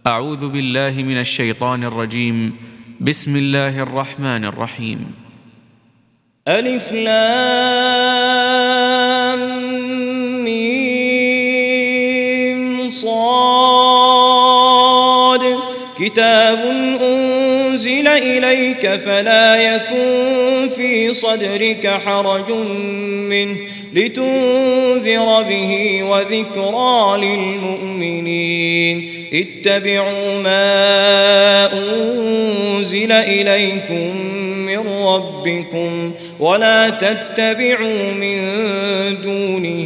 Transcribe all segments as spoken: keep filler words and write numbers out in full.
أعوذ بالله من الشيطان الرجيم. بسم الله الرحمن الرحيم. ألف لام ميم صاد كتاب أنزل إليك فلا يكن في صدرك حرج منه لتنذر به وذكرى للمؤمنين اتبعوا ما أنزل إليكم من ربكم ولا تتبعوا من دونه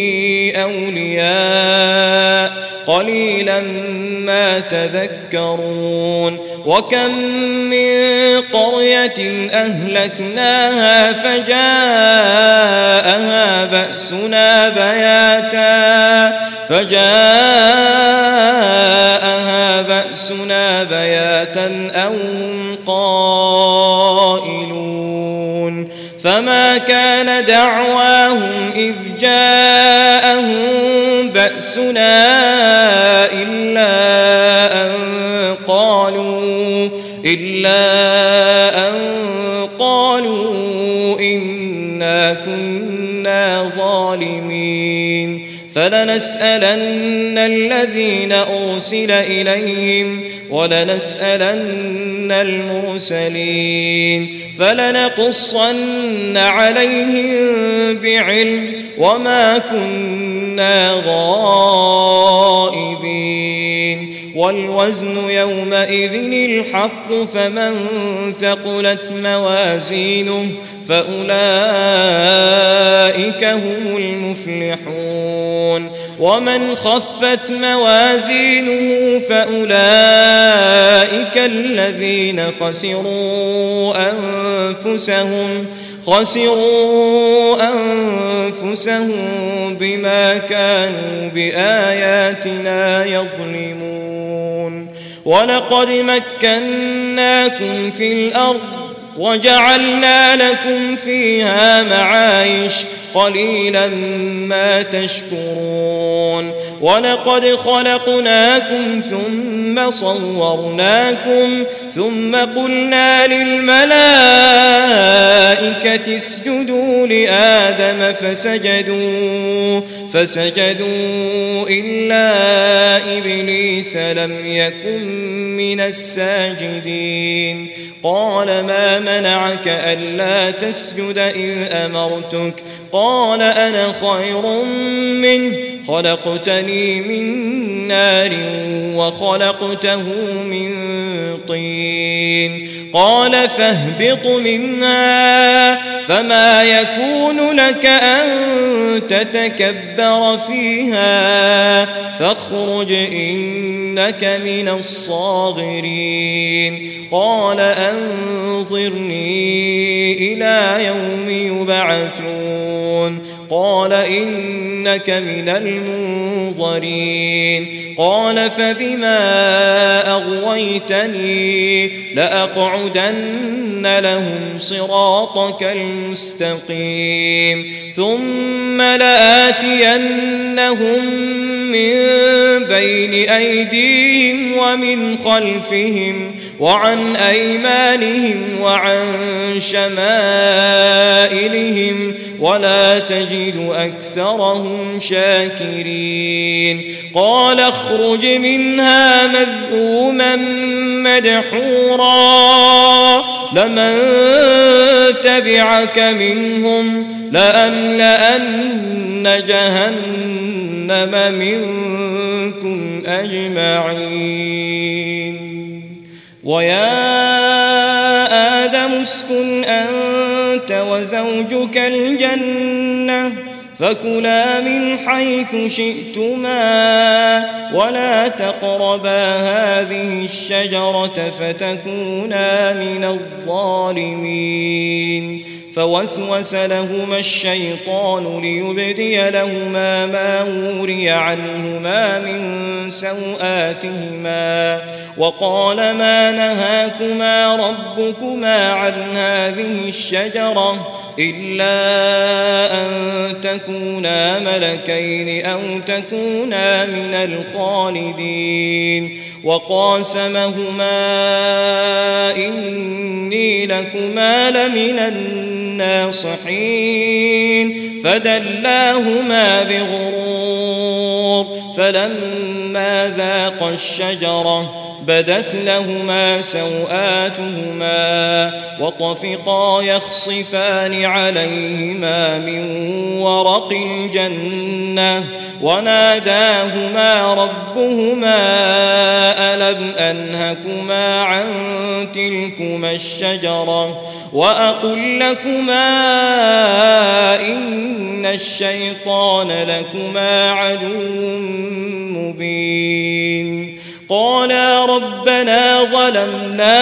أولياء قليلا ما تذكرون وكم من قرية أهلكناها فجاءها بأسنا بياتا فجاءها بأسنا بياتا أو هم قائلون فما كان دعواهم إذ جاءهم بأسنا إلا أن قالوا إلا أن قالوا إنا كنا ظالمين فلنسألن الذين أرسل إليهم ولنسألن المرسلين فلنقصن عليهم بعلم وما كنا غائبين والوزن يومئذ الحق فمن ثقلت موازينه فأولئك هم المفلحون ومن خفت موازينه فأولئك الذين خسروا أنفسهم خسروا أنفسهم بما كانوا بآياتنا يظلمون ولقد مكناكم في الأرض وجعلنا لكم فيها معايش قليلا ما تشكرون ولقد خلقناكم ثم صورناكم ثم قلنا للملائكة اسجدوا لآدم فسجدوا فسجدوا إلا إبليس لم يكن من الساجدين قال ما منعك ألا تسجد إذ أمرتك قال أنا خير منه خلقتني من نار وخلقته من طين قال فاهبط منها فما يكون لك أن تتكبر فيها فاخرج إنك من الصاغرين قال أنظرني إلى يوم يبعثون قال إنك من المنظرين قال فبما أغويتني لأقعدن لهم صراطك المستقيم ثم لآتينهم من بين أيديهم ومن خلفهم وعن أيمانهم وعن شمائلهم ولا تجد أكثرهم شاكرين قال اخرج منها مذءوما مدحورا لمن تبعك منهم لأملأن جهنم منكم أجمعين ويا آدم اسكن أنت وزوجك الجنة فكلا من حيث شئتما ولا تقربا هذه الشجرة فتكونا من الظالمين فوسوس لهما الشيطان ليبدي لهما ما وري عنهما من سوآتهما وقال ما نهاكما ربكما عن هذه الشجرة إلا أن تكونا ملكين أو تكونا من الخالدين وقاسمهما إني لكما لمن الناصحين فدلاهما بغرور فلما ذاقا الشجرة بدت لهما سوآتهما وطفقا يخصفان عليهما من ورق الجنة وناداهما ربهما ألم أنهكما عن تلكما الشجرة وأقل لكما إن الشيطان لكما عدو مبين قالا ربنا ظلمنا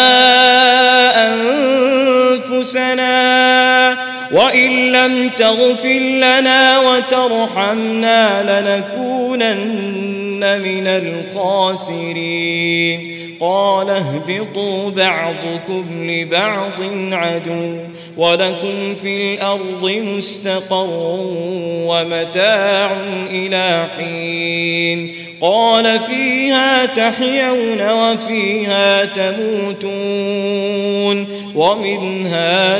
أنفسنا وإن لم تغفر لنا وترحمنا لنكونن من الخاسرين قال اهبطوا بعضكم لبعض عدو ولكم في الأرض مستقر ومتاع إلى حين قال فيها تحيون وفيها تموتون ومنها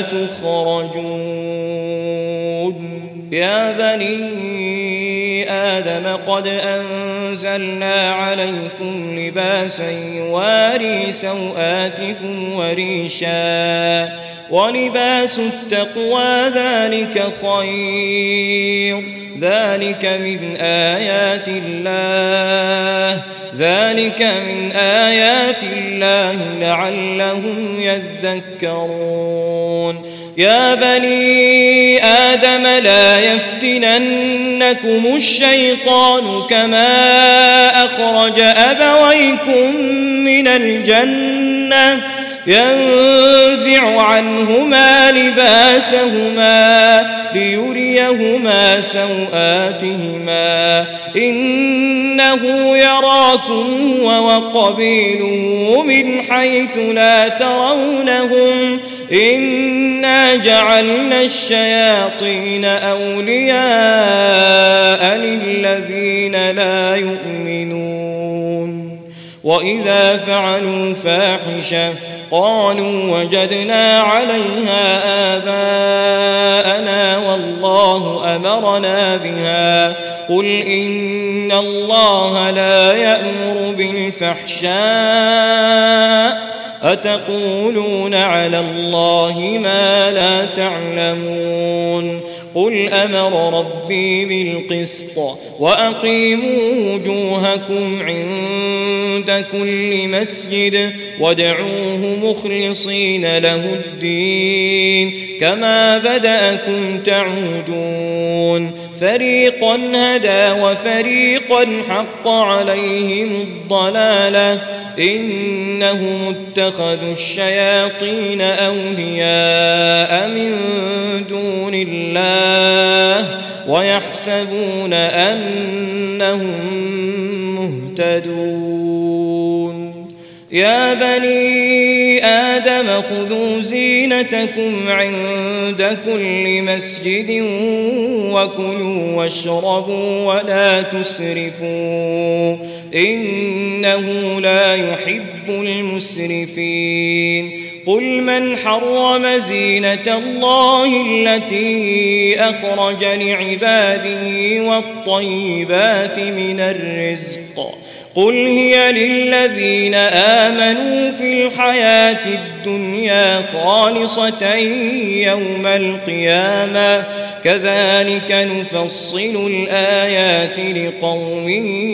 تخرجون يا بني آدم قد أنزلنا عليكم لباسا يواري سوآتكم وريشا ولباس التقوى ذلك خير ذلك من آيات الله ذلك من آيات الله لعلهم يذكرون يا بني آدم لا يفتننكم الشيطان كما أخرج أبويكم من الجنة ينزع عنهما لباسهما ليريهما سوآتهما إنه يراكم وقبيله من حيث لا ترونهم إنا جعلنا الشياطين أولياء للذين لا يؤمنون وإذا فعلوا فاحشة قالوا وجدنا عليها آباءنا والله أمرنا بها قل إن الله لا يأمر بالفحشاء أتقولون على الله ما لا تعلمون قل أمر ربي بالقسط وأقيموا وجوهكم عند كل مسجد وادعوه مخلصين له الدين كما بدأكم تعودون فريقا هدى وفريقا حق عليهم الضلالة إنهم اتخذوا الشياطين أولياء من دون الله ويحسبون أنهم مهتدون يا بني آدم خذوا زينتكم عند كل مسجد وكلوا واشربوا ولا تسرفوا إنه لا يحب المسرفين قل من حرم زينة الله التي أخرج لعباده والطيبات من الرزق قل هي للذين آمنوا في الحياة الدنيا خالصة يوم القيامة كذلك نفصل الآيات لقوم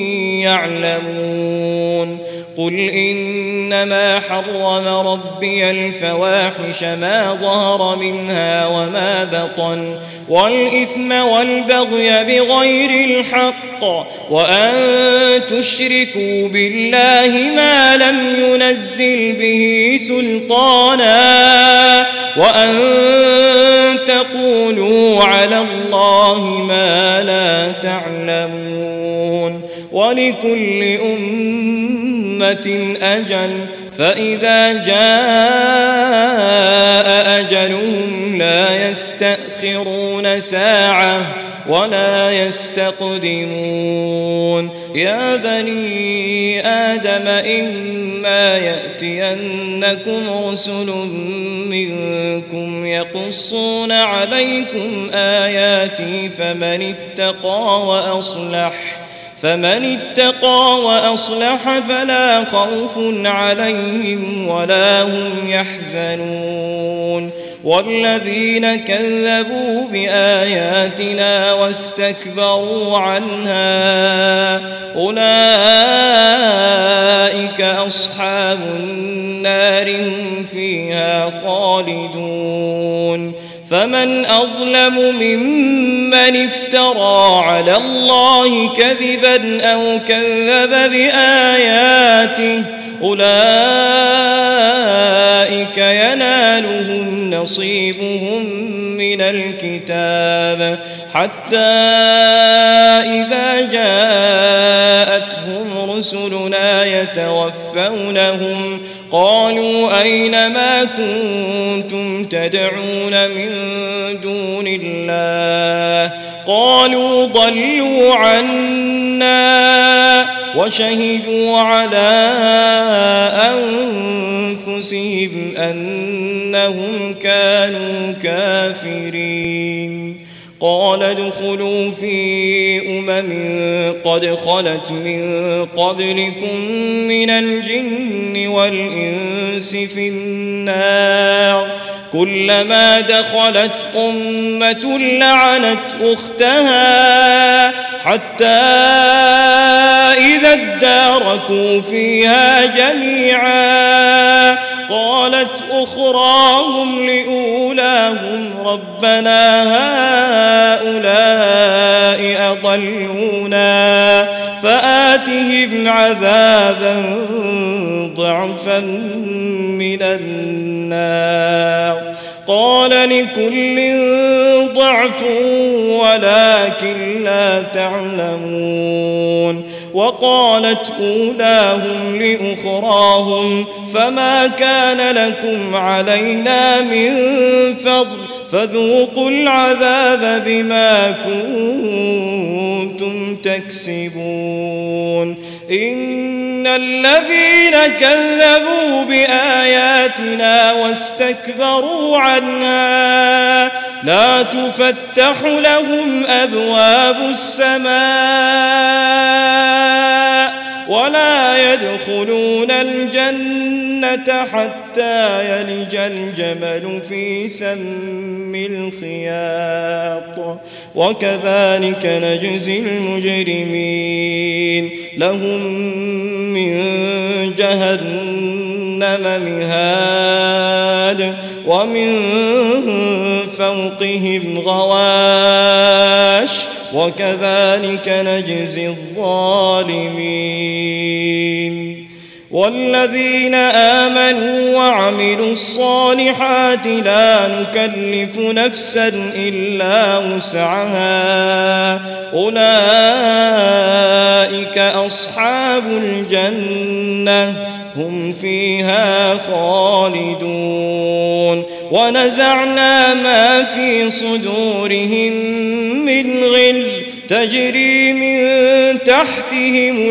يعلمون قل إنما حرم ربي الفواحش ما ظهر منها وما بطن والإثم والبغي بغير الحق وأن تشركوا بالله ما لم ينزل به سلطانا وأن تقولوا على الله ما لا تعلمون ولكل أمة أجل فإذا جاء أجلهم لا يستأخرون ساعة ولا يستقدمون يا بني آدم إما يأتينكم رسل منكم يقصون عليكم آياتي فمن اتقى وأصلح فمن اتقى وأصلح فلا خوف عليهم ولا هم يحزنون والذين كذبوا بآياتنا واستكبروا عنها أولئك أصحاب النار هم فيها خالدون فمن أظلم ممن افترى على الله كذبا أو كذب بآياته أولئك ينالهم نصيبهم من الكتاب حتى إذا جاءتهم رسلنا يتوفونهم قالوا أين ما كنتم تدعون من دون الله قالوا ضلوا عنا وشهدوا على أنفسهم أنهم كانوا كافرين قال ادخلوا في أمم قد خلت من قبلكم من الجن والإنس في النار كلما دخلت أمة لعنت أختها حتى إذا اداركوا فيها جميعا قالت أخراهم لأولاهم ربنا هؤلاء أضلونا فآتهم عذابا ضعفا من النار قال لكل ضعف ولكن لا تعلمون وقالت أولاهم لأخراهم فما كان لكم علينا من فضل فذوقوا العذاب بما كنتم تكسبون إن الذين كذبوا بآياتنا واستكبروا عنها لا تفتح لهم أبواب السماء ولا يدخلون الجنة حتى يلج الجمل في سم الخياط وكذلك نجزي المجرمين لهم من جهنم مهاد ومن فوقهم غواش وكذلك نجزي الظالمين والذين آمنوا وعملوا الصالحات لا نكلف نفسا إلا وسعها أولئك أصحاب الجنة هم فيها خالدون ونزعنا ما في صدورهم من غل تجري من تحتهم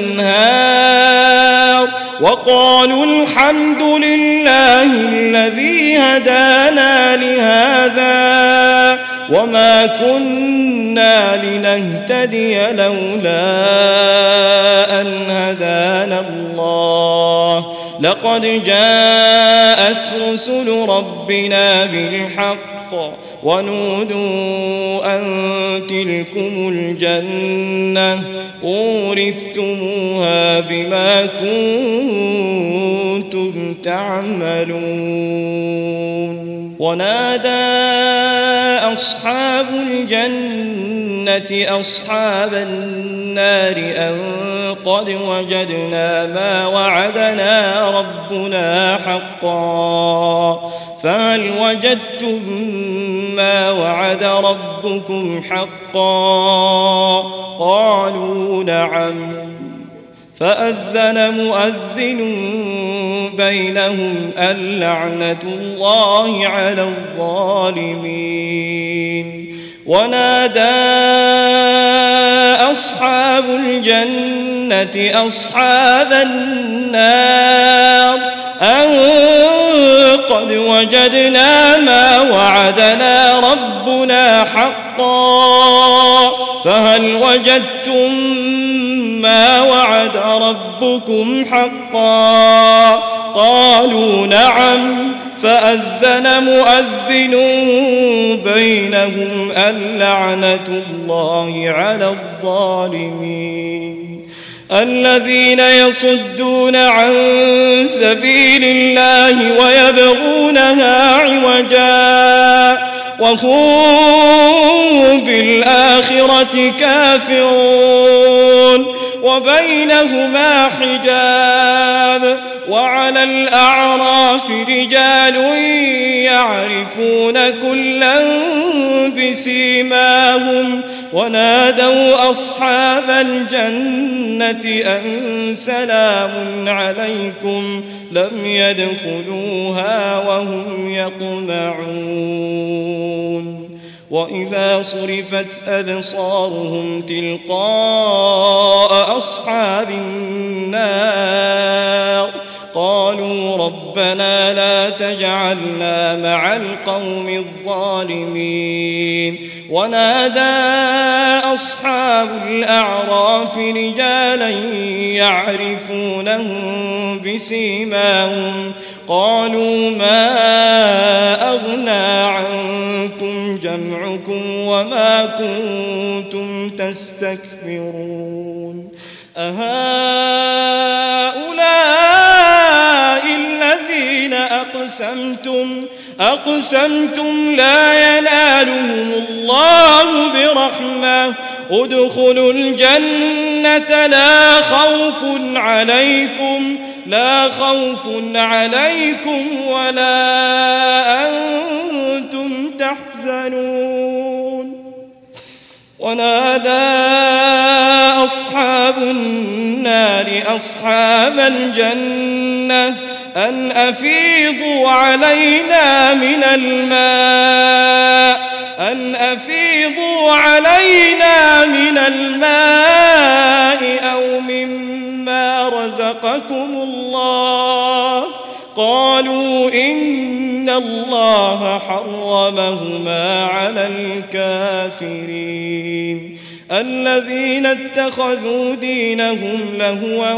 الأنهار وقالوا الحمد لله الذي هدانا لهذا وما كنا لنهتدي لولا أن هدانا الله لقد جاءت رسل ربنا بالحق ونودوا أن تلكم الجنة أورثتموها بما كنتم تعملون ونادى أصحاب الجنة أصحاب النار أن قد وجدنا ما وعدنا ربنا حقا فهل وجدتم ما وعد ربكم حقا قالوا نعم فأذن مؤذن بينهم اللعنة الله على الظالمين. ونادى أصحاب الجنة أصحاب النار أن قد وجدنا ما وعدنا ربنا حقا فهل وجدتم ما وعد ربكم حقا؟ قالوا نعم. فأذن مؤذن بينهم اللعنة الله على الظالمين. الذين يصدون عن سبيل الله ويبغونها عوجا وهم بالآخرة كافرون وبينهما حجاب. وعلى الأعراف رجال يعرفون كلا بسيماهم ونادوا أصحاب الجنة أن سلام عليكم لم يدخلوها وهم يطمعون. وإذا صرفت أبصارهم تلقاء أصحاب النار قالوا ربنا لا تجعلنا مع القوم الظالمين. ونادى أصحاب الأعراف رجالا يعرفونهم بسيماهم قالوا ما أغنى عنكم جمعكم وما كنتم تستكبرون أهؤلاء الذين أقسمتم أقسمتم لا ينالهم الله برحمة ادخلوا الجنة لا خوف عليكم لا خوف عليكم ولا أنتم تحزنون. ونادى أصحاب النار أصحاب الجنة أن أفيضوا علينا من الماء أن أفيضوا علينا من الماء أو مما رزقكم الله. قالوا إن الله حرمهما على الكافرين. الذين اتخذوا دينهم لهوا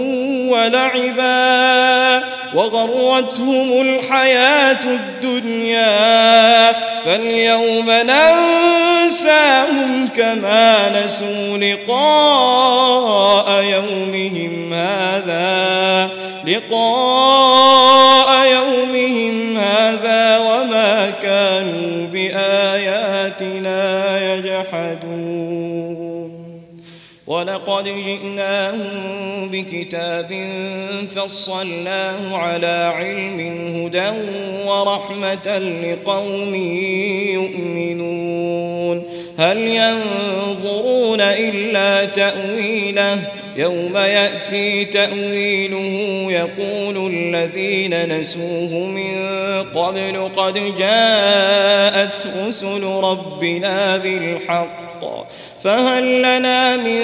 ولعبا وغرتهم الحياة الدنيا فاليوم ننساهم كما نسوا لقاء يومهم هذا لقاء يومهم هذا وما كانوا بآياتنا يجحدون. ولقد جئناهم بكتاب فصلناه على علم هدى ورحمة لقوم يؤمنون. هل ينظرون إلا تأويله يوم يأتي تأويله يقول الذين نسوه من قبل قد جاءت رسل ربنا بالحق فهل لنا من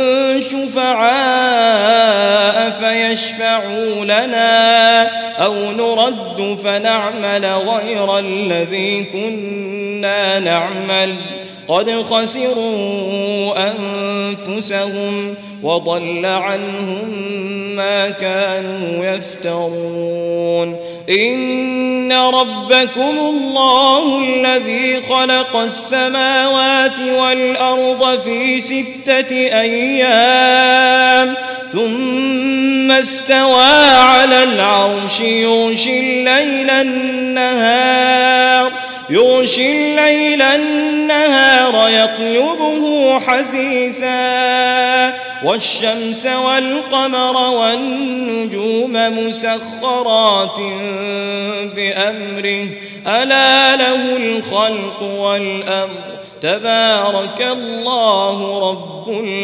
شفعاء فيشفعوا لنا أو نرد فنعمل غير الذي كنا نعمل قد خسروا أنفسهم وضل عنهم ما كانوا يفترون. إن ربكم الله الذي خلق السماوات والأرض في ستة أيام ثم استوى على العرش يغشي الليل النهار يغشي الليل النهار يطلبه حثيثا والشمس والقمر والنجوم مسخرات بأمره ألا له الخلق والأمر تبارك الله رب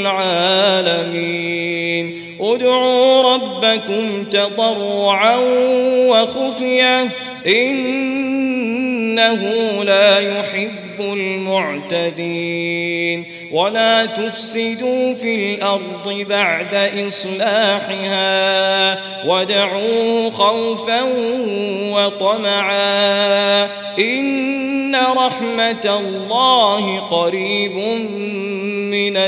العالمين ادعوا ربكم تضرعا وخفية إنه لا يحب المعتدين ولا تفسدوا في الأرض بعد إصلاحها وادعوه خوفا وطمعا إن رحمة الله قريب من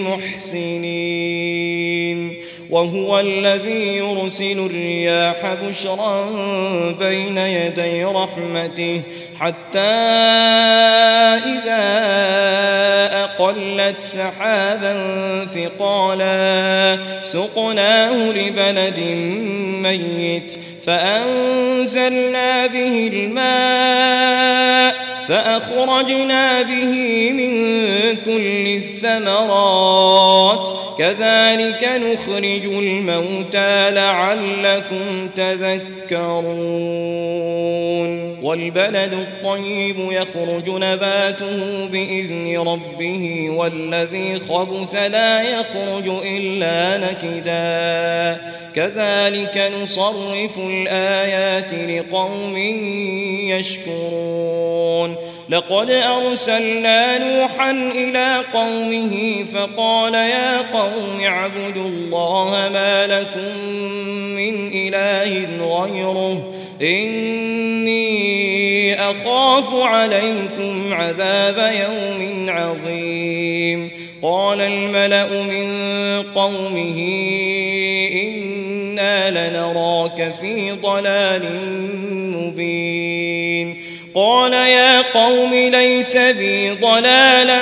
المحسنين وهو الذي يرسل الرياح بشرا بين يدي رحمته حتى إذا أقلت سحابا ثقالا سقناه لبلد ميت فأنزلنا به الماء فأخرجنا به من كل الثمرات كذلك نخرج الموتى لعلكم تذكرون والبلد الطيب يخرج نباته بإذن ربه والذي خبث لا يخرج إلا نكدا كذلك نصرف الآيات لقوم يشكرون لقد أرسلنا نوحا إلى قومه فقال يا قوم اعبدوا الله ما لكم من إله غيره إني أخاف عليكم عذاب يوم عظيم قال الملأ من قومه إنا لنراك في ضلال مبين قال يا قوم ليس بي ضلالة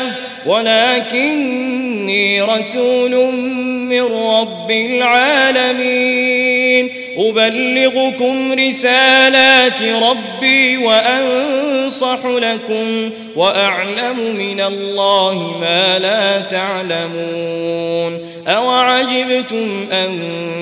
ولكني رسول من رب العالمين أبلغكم رسالات ربي وأنصح لكم وأعلم من الله ما لا تعلمون أوعجبتم أن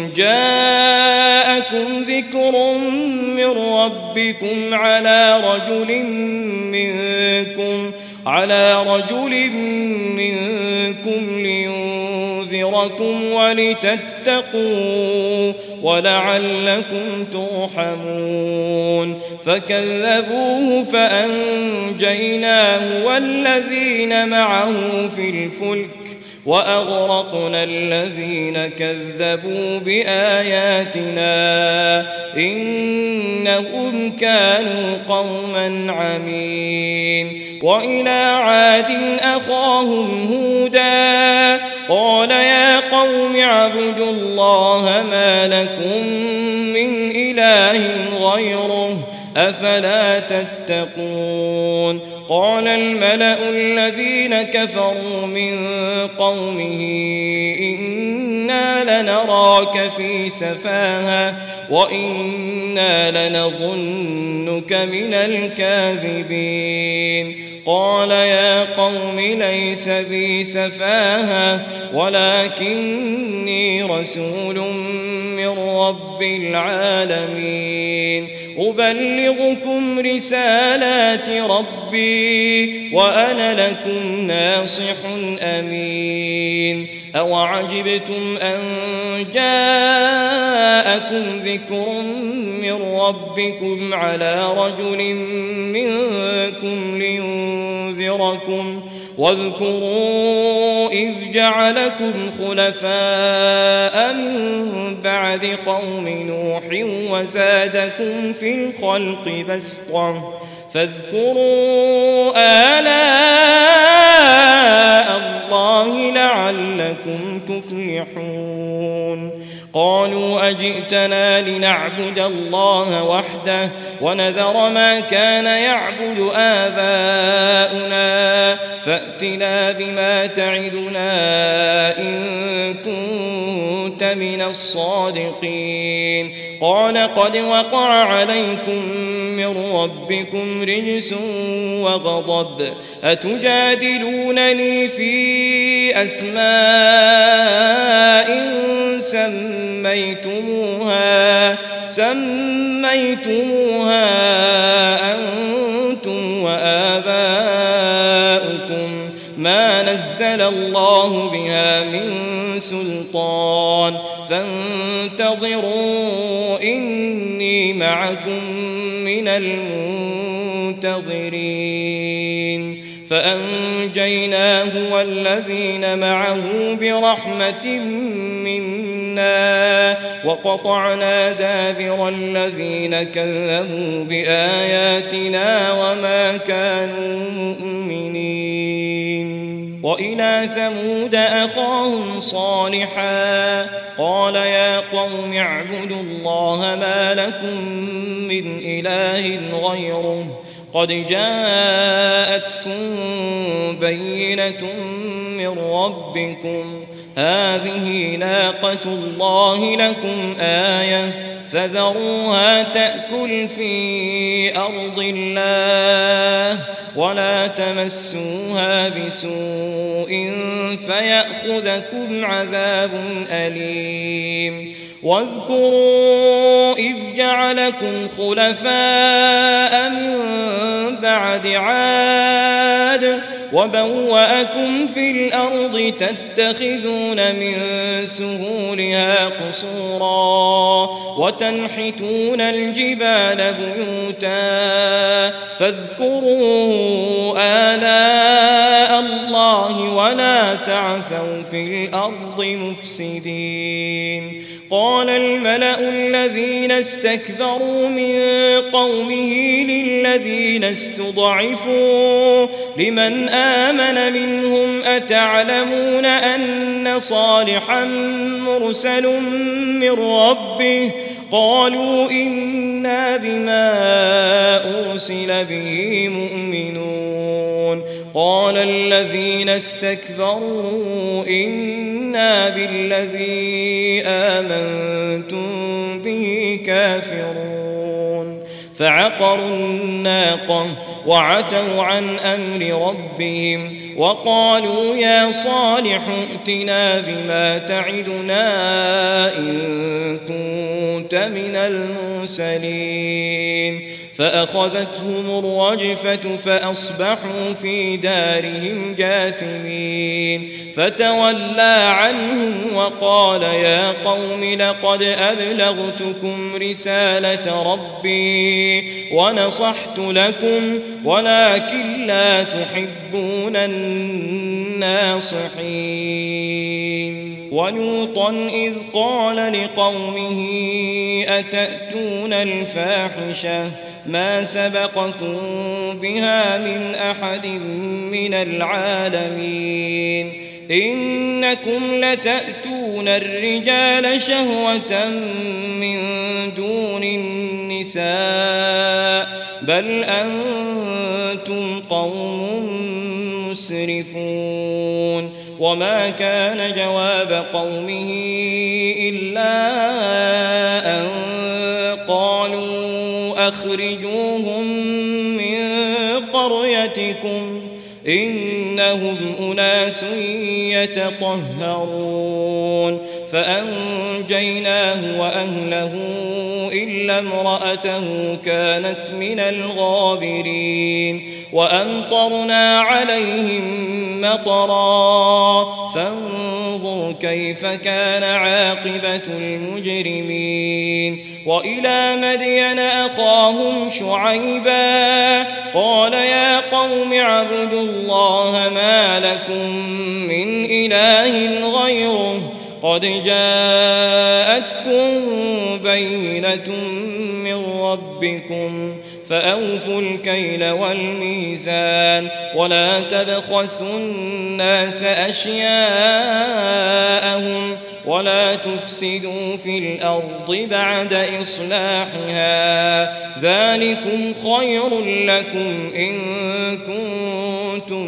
جاءكم ذكر من ربكم على رجل منكم على رجل منكم لينذركم ولتتقوا ولعلكم ترحمون فكذبوه فأنجيناه والذين معه في الفلك وأغرقنا الذين كذبوا بآياتنا إنهم كانوا قوما عمين وإلى عاد أخاهم هودا قال يا قوم اعبدوا الله ما لكم من إله غيره أفلا تتقون قال الملأ الذين كفروا من قومه إنا لنراك في سفاهة وإنا لنظنك من الكاذبين قال يا قوم ليس بي سفاهة ولكني رسول من رب العالمين أبلغكم رسالات ربي وأنا لكم ناصح أمين أوعجبتم أن جاءكم ذكر من ربكم على رجل منكم لينذركم واذكروا إذ جعلكم خلفاء من بعد قوم نوح وزادكم في الخلق بسطة فاذكروا آلاء الله لعلكم تفلحون قالوا أجئتنا لنعبد الله وحده ونذر ما كان يعبد آباؤنا فأتنا بما تعدنا إن كنت من الصادقين قال قد وقع عليكم من ربكم رجس وغضب أتجادلونني في أسماء سميتموها سميتموها أنتم وآباؤكم نزل الله بها من سلطان فانتظروا إني معكم من المنتظرين فأنجيناه والذين معه برحمة منا وقطعنا دابر الذين كذبوا بآياتنا وما كانوا مؤمنين. وإلى ثمود أخاهم صالحا قال يا قوم اعبدوا الله ما لكم من إله غيره قد جاءتكم بينة من ربكم هذه ناقة الله لكم آية فذروها تأكل في أرض الله ولا تمسوها بسوء فيأخذكم عذاب أليم. واذكروا إذ جعلكم خلفاء من بعد عاد وبوأكم في الأرض تتخذون من سهولها قصورا وتنحتون الجبال بيوتا فاذكروا آلاء الله ولا تعثوا في الأرض مفسدين. قال الملأ الذين استكبروا من قومه للذين استضعفوا لمن آمن منهم أتعلمون أن صالحا مرسل من ربه قالوا إنا بما أرسل به مؤمنون. قال الذين استكبروا إنا بالذي آمنتم به كافرون. فعقروا الناقة وعتوا عن أمر ربهم وقالوا يا صالح ائتنا بما تعدنا إن كنت من المرسلين. فأخذتهم الرجفة فأصبحوا في دارهم جاثمين. فتولى عنهم وقال يا قوم لقد أبلغتكم رسالة ربي ونصحت لكم ولكن لا تحبون الناصحين. ولوطا إذ قال لقومه أتأتون الفاحشة ما سبقكم بها من أحد من العالمين إنكم لتأتون الرجال شهوة من دون النساء بل أنتم قوم مسرفون. وما كان جواب قومه إلا أن قالوا أخرجوهم من قريتكم إنهم أناس يتطهرون. فأنجيناه وأهله إلا امرأته كانت من الغابرين. وأمطرنا عليهم مطرا فانظر كيف كان عاقبة المجرمين. وإلى مدين أخاهم شعيبا قال يا قوم اعبدوا الله ما لكم من إله غيره قد جاءتكم بينة من ربكم فأوفوا الكيل والميزان ولا تبخسوا الناس أشياءهم ولا تفسدوا في الأرض بعد إصلاحها ذلكم خير لكم إن كنتم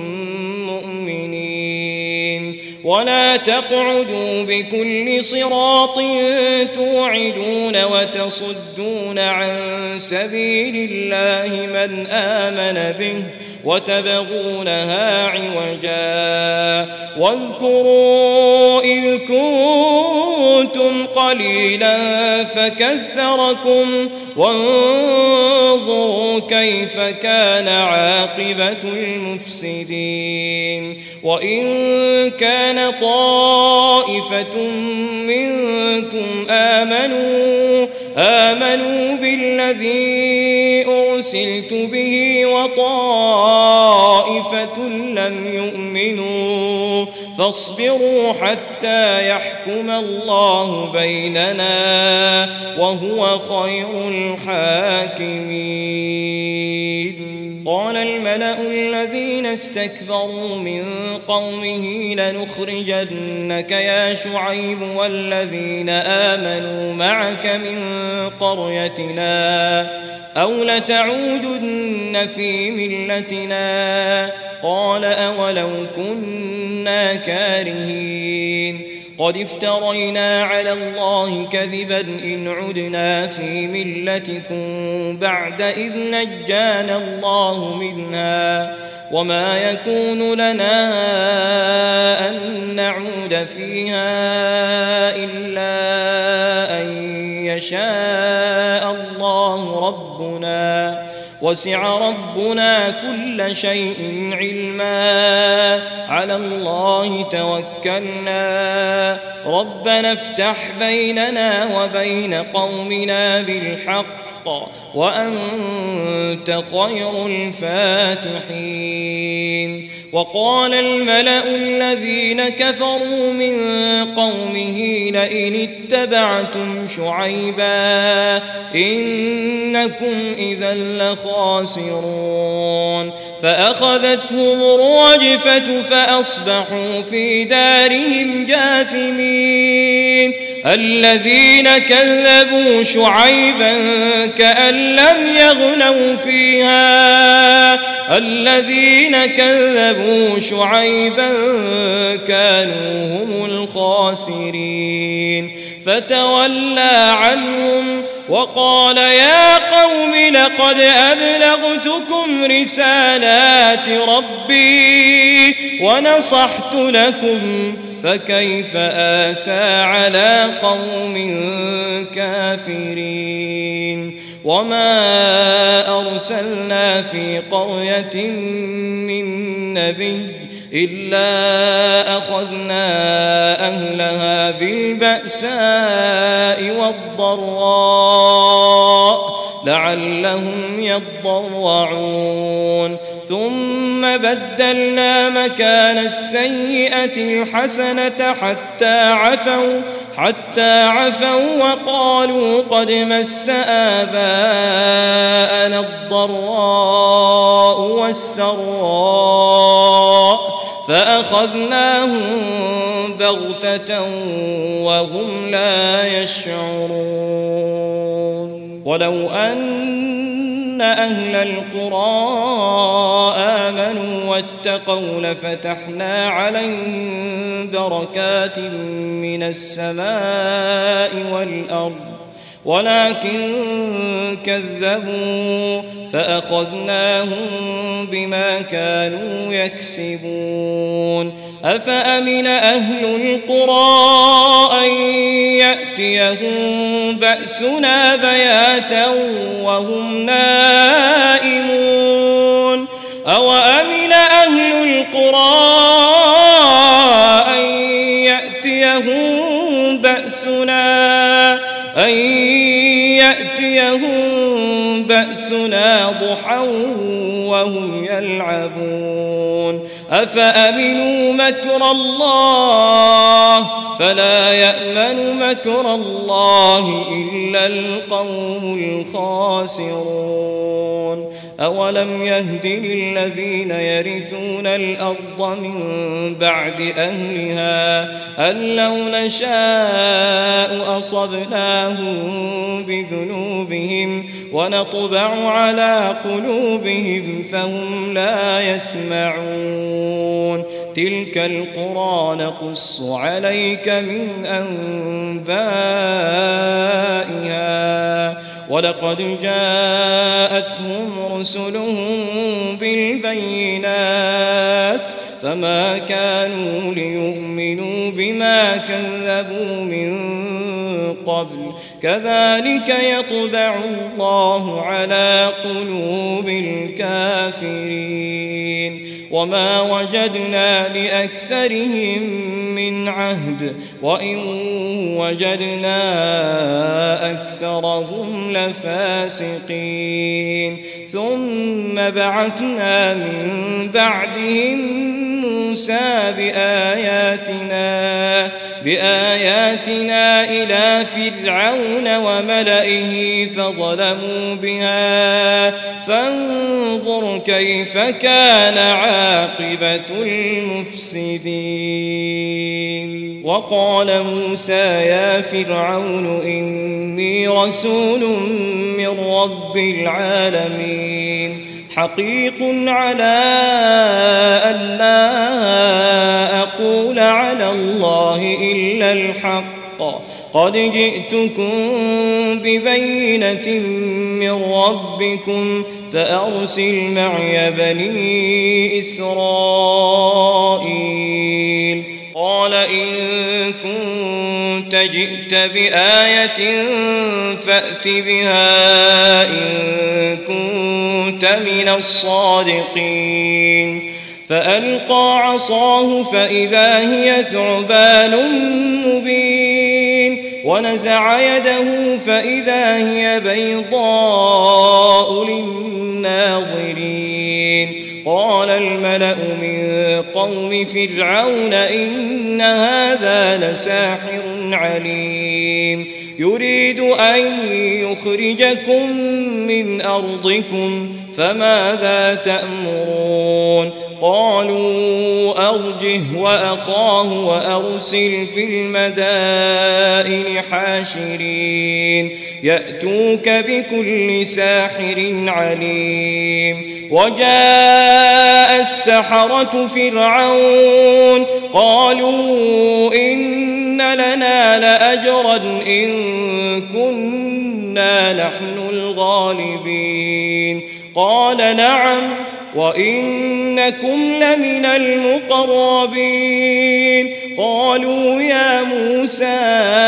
مؤمنين. ولا تقعدوا بكل صراط توعدون وتصدون عن سبيل الله من آمن به وتبغونها عوجا واذكروا إذ كنتم قليلا فكثركم وانظروا كيف كان عاقبة المفسدين وإن كان طائفة منكم آمنوا آمنوا بالذي أرسلت به وطائفة لم يؤمنوا فاصبروا حتى يحكم الله بيننا وهو خير الحاكمين. قال الملأ الذين استكبروا من قومه لنخرجنك يا شعيب والذين آمنوا معك من قريتنا أو لتعودن في ملتنا قال أولو كنا كارهين قد افترينا على الله كذبا إن عدنا في ملتكم بعد إذ نجانا الله منها وما يكون لنا أن نعود فيها إلا أن يشاء الله ربنا وسع ربنا كل شيء علما على الله توكلنا ربنا افتح بيننا وبين قومنا بالحق وأنت خير الفاتحين. وقال الملأ الذين كفروا من قومه لئن اتبعتم شعيبا إنكم إذا لخاسرون فأخذتهم الرجفة فأصبحوا في دارهم جاثمين. الذين كذبوا شعيبا كأن لم يغنوا فيها الذين كذبوا شعيبا كانوا هم الخاسرين فتولى عنهم وقال يا قوم لقد أبلغتكم رسالات ربي ونصحت لكم فكيف آسى على قوم كافرين. وما أرسلنا في قرية من نبي إلا أخذنا أهلها بالبأساء والضراء لعلهم يضرعون ثم بدلنا مكان السيئة الحسنة حتى عفوا حتى عفوا وقالوا قد مس آباءنا الضراء والسراء فأخذناهم بغتة وهم لا يشعرون. ولو أن أهل القرى آمنوا واتقوا لفتحنا عليهم بركات من السماء والأرض ولكن كذبوا فأخذناهم بما كانوا يكسبون. أفأمن أهل القرى أن يأتيهم بأسنا بياتا وهم نائمون أو أمن أهل القرى أن يأتيهم بأسنا أن يأتيهم بأسنا ضحى وهم يلعبون. أفأمنوا مكر الله فلا يأمن مكر الله إلا القوم الخاسرون. أولم يهد للذين يرثون الأرض من بعد أهلها أن لو نشاء أصبناهم بذنوبهم ونطبع على قلوبهم فهم لا يسمعون. تلك القرى نقص عليك من أنبائها ولقد جاءتهم رسلهم بالبينات فما كانوا ليؤمنوا بما كذبوا من قبل كذلك يطبع الله على قلوب الكافرين وما وجدنا لأكثرهم من عهد وإن وجدنا أكثرهم لفاسقين ثم بعثنا من بعدهم موسى بآياتنا بآياتنا إلى فرعون وملئه فظلموا بها فانظر كيف كان عاقبة المفسدين وقال موسى يا فرعون إني رسول من رب العالمين حقيق على ألا أقول على الله إلا الحق قد جئتكم ببينة من ربكم فأرسل معي بني إسرائيل قال إن كنت جئت بآية فأت بها إن كنت من الصادقين فألقى عصاه فإذا هي ثعبان مبين ونزع يده فإذا هي بيضاء للناظرين قال الملأ من قوم فرعون إن هذا لساحر عليم يريد أن يخرجكم من أرضكم فماذا تأمرون قالوا أرجه وأخاه وأرسل في المدائن حاشرين يأتوك بكل ساحر عليم وجاء السحرة فرعون قالوا إن لنا لأجرا إن كنا نحن الغالبين قال نعم وإنكم لمن المقربين قالوا يا موسى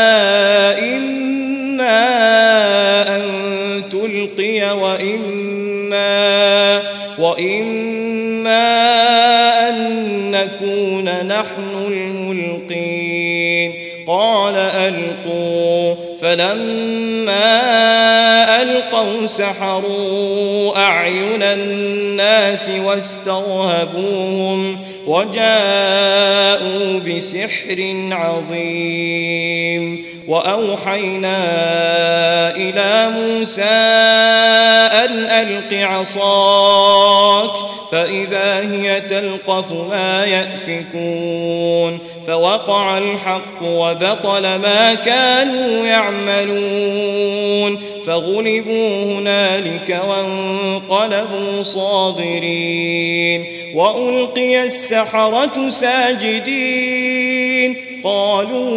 إما أن تلقي وإما, وإما أن نكون نحن الملقين قال ألقوا فلما ألقوا سحروا أعين الناس واسترهبوهم وجاءوا بسحر عظيم وأوحينا إلى موسى أن ألق عصاك فإذا هي تلقف ما يأفكون فوقع الحق وبطل ما كانوا يعملون فغلبوا هنالك وانقلبوا صاغرين وألقي السحرة ساجدين قالوا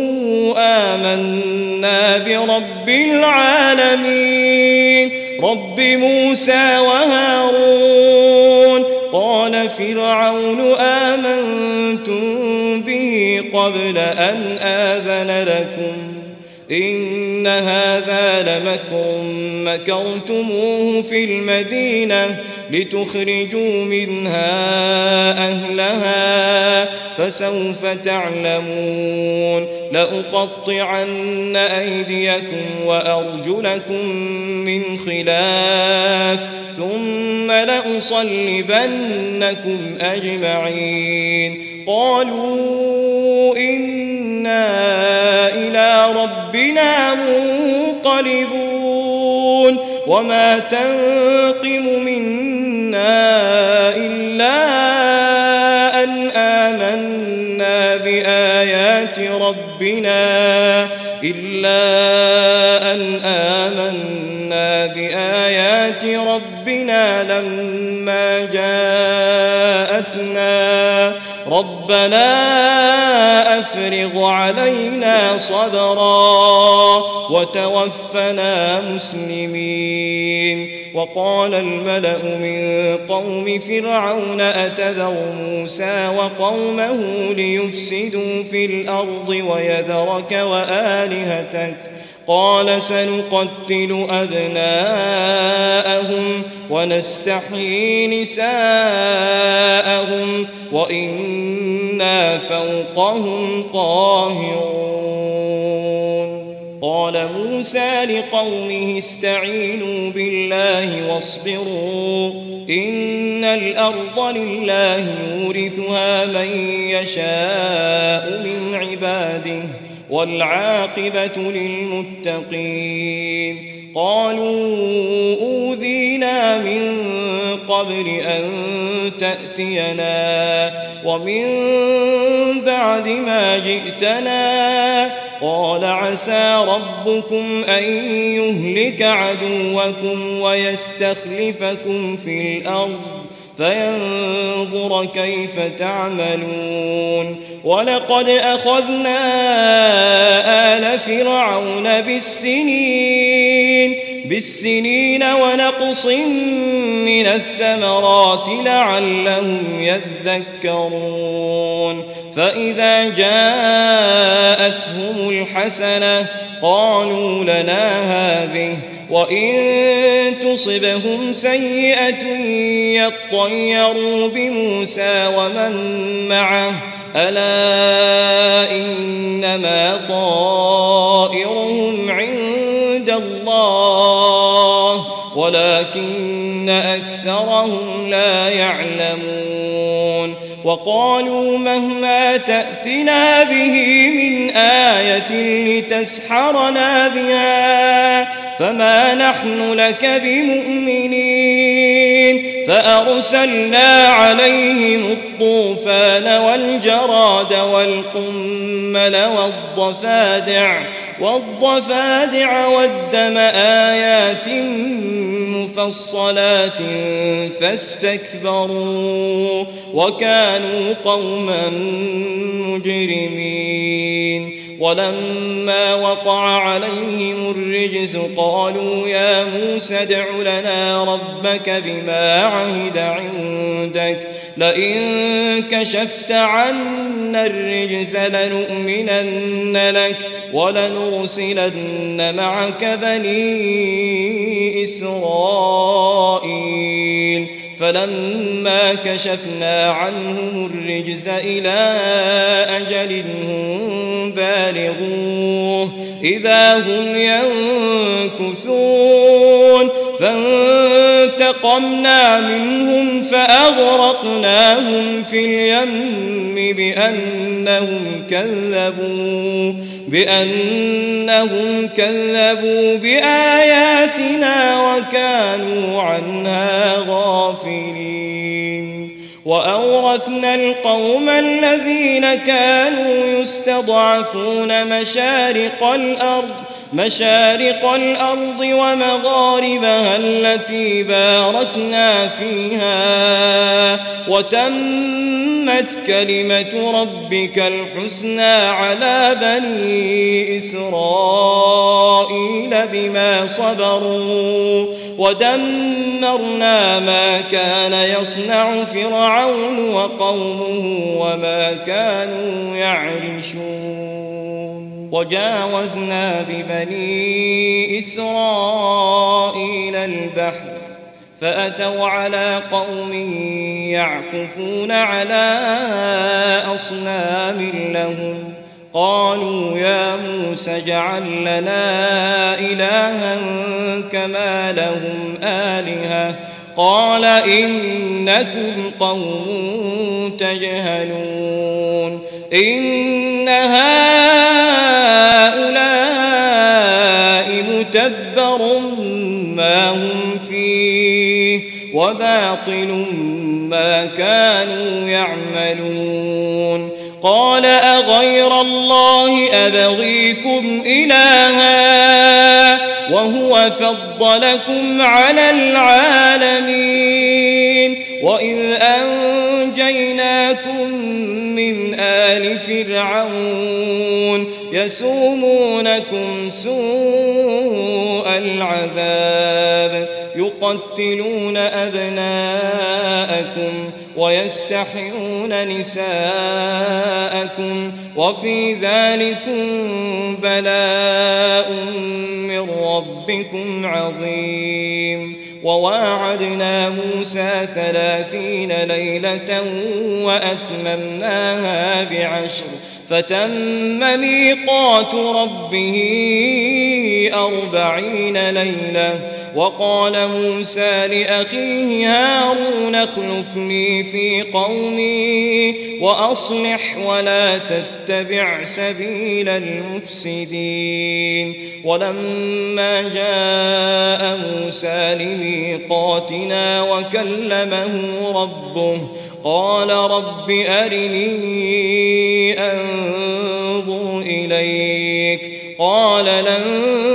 آمنا برب العالمين رب موسى وهارون قال فرعون آمنتم به قبل أن آذن لكم إن هذا لمكر مكرتموه في المدينة لتخرجوا منها أهلها فسوف تعلمون لأقطعن أيديكم وأرجلكم من خلاف ثم لأصلبنكم أجمعين قالوا إنا إلى ربنا منقلبون وما تنقم منا إلا أن آمنا بآيات ربنا إلا أن آمنا بآيات ربنا لما جاءتنا ربنا أفرغ علينا صبرا وتوفنا مسلمين. وقال الملأ من قوم فرعون أتذر موسى وقومه ليفسدوا في الأرض ويذرك وآلهتك قال سنقتل أبناءهم ونستحيي نساءهم وإنا فوقهم قاهرون. قال موسى لقومه استعينوا بالله واصبروا إن الأرض لله يورثها من يشاء من عباده والعاقبة للمتقين. قالوا أوذينا من قبل أن تأتينا ومن بعد ما جئتنا قال عسى ربكم أن يهلك عدوكم ويستخلفكم في الأرض فينظر كيف تعملون. ولقد أخذنا آل فرعون بالسنين بالسنين ونقص من الثمرات لعلهم يذكرون. فإذا جاءتهم الحسنة قالوا لنا هذه وإن تصبهم سيئة يطيروا بموسى ومن معه ألا إنما طائرهم عند الله ولكن أكثرهم لا يعلمون. وقالوا مهما تأتنا به من آية لتسحرنا بها فما نحن لك بمؤمنين. فأرسلنا عليهم الطوفان والجراد والقمل والضفادع والضفادع والدم آيات مفصلات فاستكبروا وكانوا قوما مجرمين. ولما وقع عليهم الرجز قالوا يا موسى ادع لنا ربك بما عهد عندك لئن كشفت عنا الرجز لنؤمنن لك ولنرسلن معك بني إسرائيل. فلما كشفنا عنهم الرجز إلى أجل هم بالغوه إذا هم ينكثون. فانتقمنا منهم فأغرقناهم في اليم بأنهم كذبوا بأنهم كذبوا بآياتنا وكانوا عنها غافلين. وأورثنا القوم الذين كانوا يستضعفون مشارق الأرض مشارق الأرض ومغاربها التي باركنا فيها وتمت كلمة ربك الحسنى على بني إسرائيل بما صبروا ودمرنا ما كان يصنع فرعون وقومه وما كانوا يعرشون. وجاوزنا ببني إسرائيل البحر فأتوا على قوم يعكفون على أصنام لهم قالوا يا موسى اجعل لنا إلها كما لهم آلهة قال إنكم قوم تجهلون. إن هؤلاء متبر ما هم فيه وباطل ما كانوا يعملون. قال أغير الله أبغيكم إلها وهو فضلكم على العالمين وإذ أنجيناكم من آل فرعون يسومونكم سوء العذاب يقتلون أبناءكم ويستحيون نساءكم وفي ذلكم بلاء من ربكم عظيم. وواعدنا موسى ثلاثين ليلة وأتممناها بعشر فتم ميقات ربه أربعين ليلة. وقال موسى لأخيه هارون اخلفني في قومي وأصلح ولا تتبع سبيل المفسدين. ولما جاء موسى لميقاتنا وكلمه ربه قال رب أرني أنظر إليك قال لن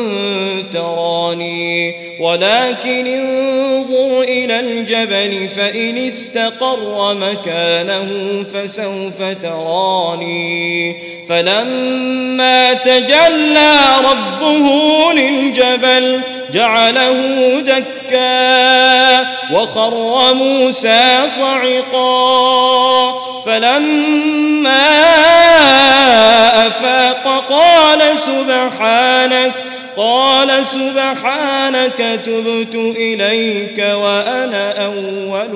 تراني ولكن انظر إلى الجبل فإن استقر مكانه فسوف تراني. فلما تجلى ربه للجبل جعله دكا وخر موسى صعقا. فلما أفاق قال سبحانك قال سبحانك تبت إليك وأنا أول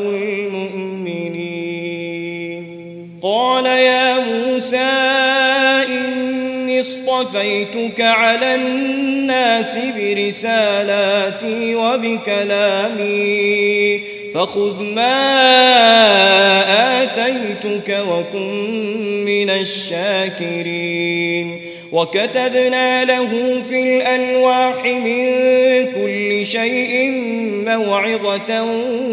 المؤمنين. قال يا موسى إني اصطفيتك على الناس برسالاتي وبكلامي فخذ ما آتيتك وكن من الشاكرين. وكتبنا له في الألواح من كل شيء موعظة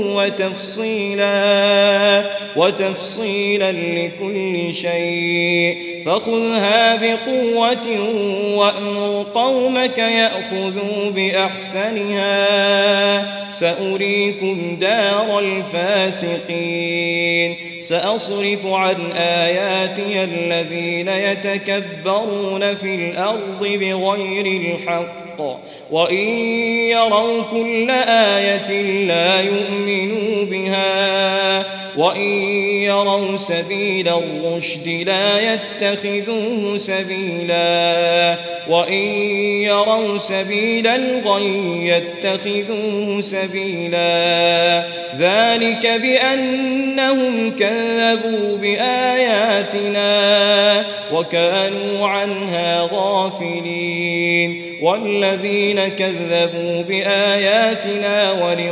وتفصيلا وتفصيلا لكل شيء فخذها بقوة وأمر قومك يأخذوا بأحسنها سأريكم دار الفاسقين. سأصرف عن آياتي الذين يتكبرون في الأرض بغير الحق وإن يروا كل آية لا يؤمنوا بها وإن يروا سبيل الرشد لا يتخذوه سبيلا وإن يروا سبيل الغي يتخذوه سبيلا. ذلك بأنهم كذبوا بآياتنا وكانوا عنها غافلين. والذين كذبوا بآياتنا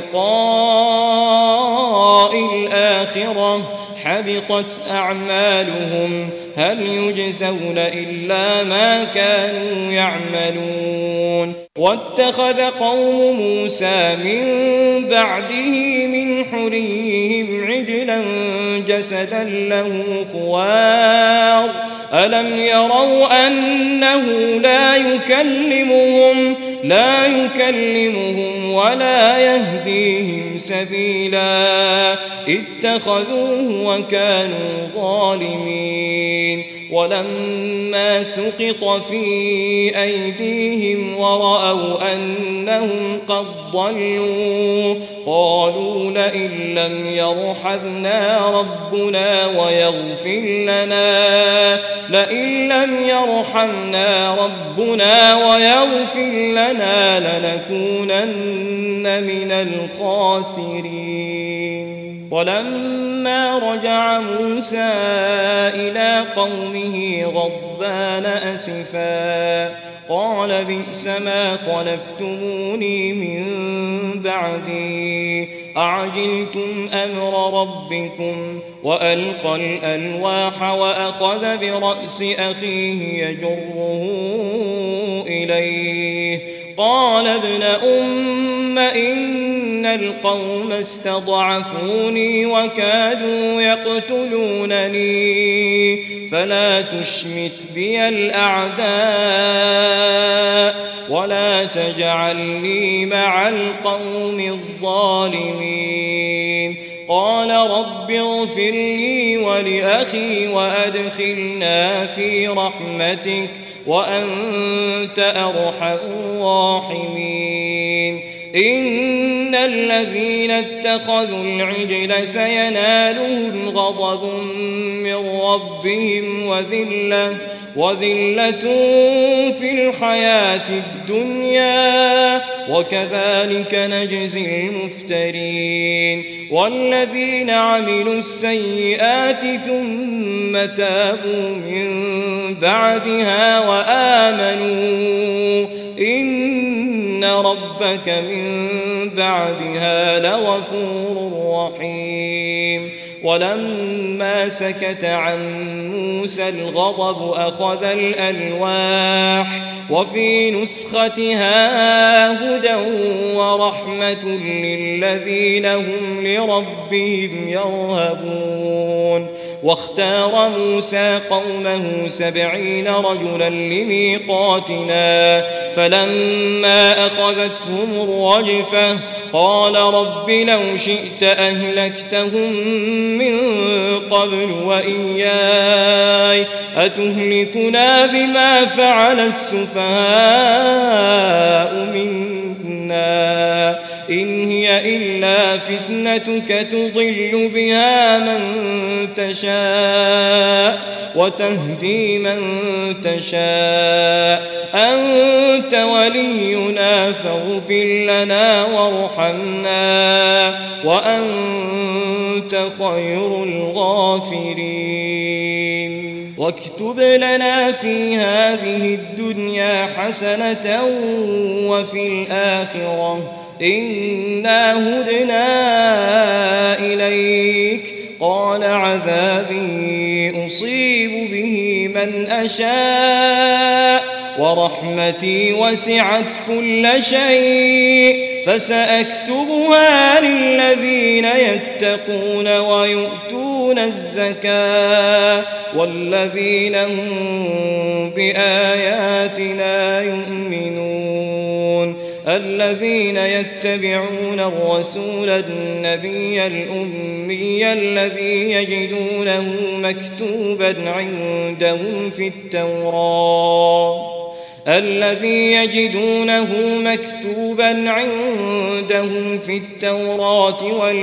ولقاء الآخرة حبطت أعمالهم هل يجزون إلا ما كانوا يعملون. واتخذ قوم موسى من بعده من حليهم عجلا جسدا له خوار ألم يروا أنه لا يكلمهم لا يكلمهم ولا يهديهم سبيلا اتخذوه وكانوا ظالمين. ولما سقط في أيديهم ورأوا أنهم قد ضلوا قالوا لئن لم يرحمنا ربنا ويغفر لنا لئن لم يرحمنا ربنا ويغفر لنا لنكونن من الخاسرين. ولما رجع موسى إلى قومه غضبان أسفا قال بئس ما خلفتموني من بعدي أعجلتم أمر ربكم وألقى الألواح وأخذ برأس أخيه يجره إليه قال ابن أم إن القوم استضعفوني وكادوا يقتلونني فلا تشمت بي الأعداء ولا تجعلني مع القوم الظالمين. قال رب اغفر لي ولأخي وأدخلنا في رحمتك وأنت أرحم الراحمين إن الذين اتخذوا العجل سينالهم غضب من ربهم وذلة وذلة في الحياة الدنيا وكذلك نجزي المفترين والذين عملوا السيئات ثم تابوا من بعدها وآمنوا إن ربك من بعدها لغفور رحيم ولما سكت عن موسى الغضب أخذ الألواح وفي نسختها هدى ورحمة للذين هم لربهم يرهبون واختار موسى قومه سبعين رجلا لميقاتنا فلما أخذتهم الرجفة قال رب لو شئت أهلكتهم من قبل وإياي أتهلكنا بما فعل السفهاء منا إن هي إلا فتنتك تضل بها من تشاء وتهدي من تشاء أنت ولينا فاغفر لنا وارحمنا وأنت خير الغافرين واكتب لنا في هذه الدنيا حسنة وفي الآخرة إنا هدنا إليك قال عذابي أصيب به من أشاء ورحمتي وسعت كل شيء فسأكتبها للذين يتقون ويؤتون الزكاة والذين هم بآياتنا يؤمنون الذين يتبعون الرسول النبي الأمي الذي يجدونه مكتوبا عندهم في التوراة الذي يجدونه مكتوبا عندهم في التوراة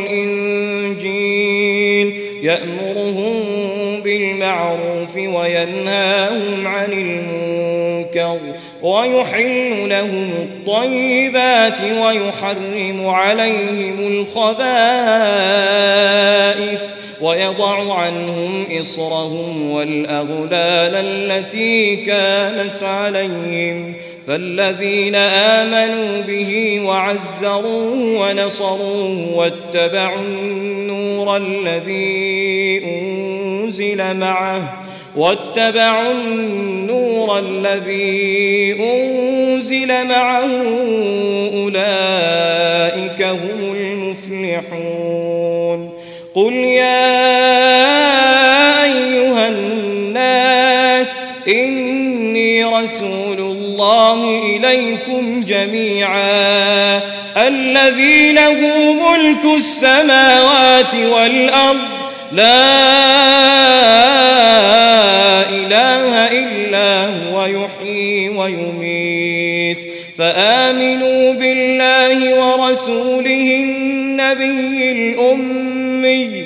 والإنجيل يأمرهم بالمعروف وينهاهم عن المنكر ويحل لهم الطيبات ويحرم عليهم الخبائث ويضع عنهم إصرهم والأغلال التي كانت عليهم فالذين آمنوا به وعزروه ونصروه واتبعوا النور الذي أنزل معه واتبعوا النور الذي أنزل معه أولئك هم المفلحون قل يا أيها الناس إني رسول الله إليكم جميعا الذي له ملك السماوات والأرض لا إله إلا هو يحيي ويميت فآمنوا بالله ورسوله النبي الأمي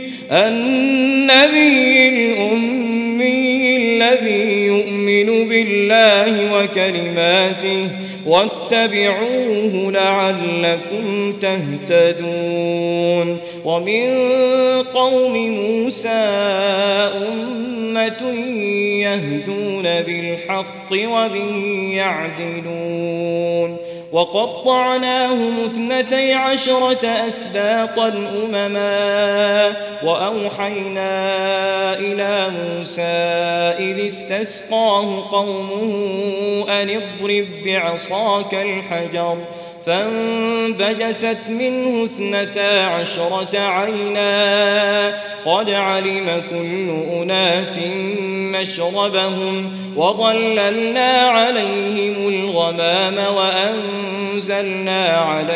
النبي الأمي الذي يؤمن بالله وكلماته واتبعوه لعلكم تهتدون ومن قوم موسى أمة يهدون بالحق وبه يعدلون وقطعناهم اثنتي عشرة أسباطا أمما وأوحينا إلى موسى إذ استسقاه قومه أن اضرب بعصاك الحجر فانبجست منه اثنتا عشرة عينا قد علم كل أناس مشربهم وظللنا عليهم الغمام وأنزلنا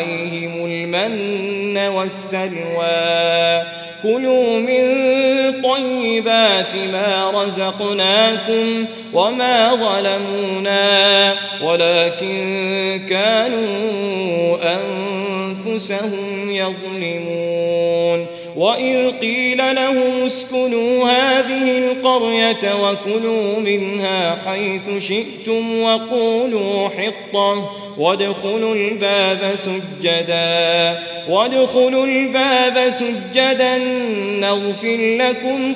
عليهم المن والسلوى كلوا من طيبات ما رزقناكم وما ظلمونا ولكن كانوا أنفسهم يظلمون وإذ قيل لهم اسكنوا هذه القرية وكلوا منها حيث شئتم وقولوا حطة وادخلوا الباب سجدا وادخلوا الباب سجدا نغفر لكم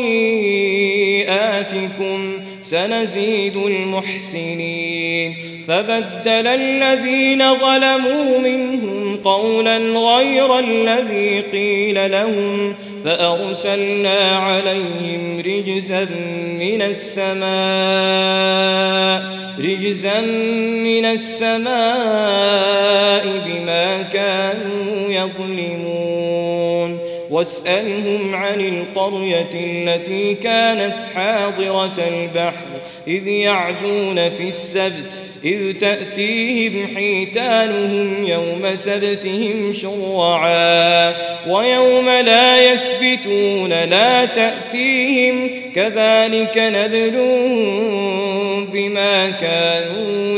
خطيئاتكم سنزيد المحسنين فبدل الذين ظلموا منهم قولا غير الذي قيل لهم فأرسلنا عليهم رجزا من السماء رجزا من السماء بما كانوا يظلمون واسألهم عن القرية التي كانت حاضرة البحر إذ يعدون في السبت إذ تأتيهم حيتانهم يوم سبتهم شرعا ويوم لا يسبتون لا تأتيهم كذلك نبلوهم بما كانوا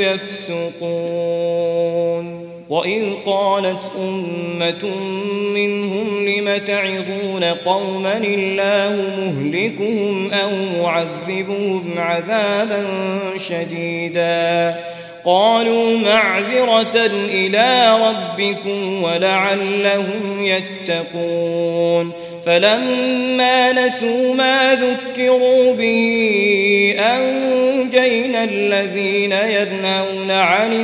يفسقون وإذ قالت أمة منهم لم تعظون قوما الله مهلكهم أو معذبهم عذابا شديدا قالوا معذرة إلى ربكم ولعلهم يتقون فلما نسوا ما ذكروا به أنجينا الذين ينهون عن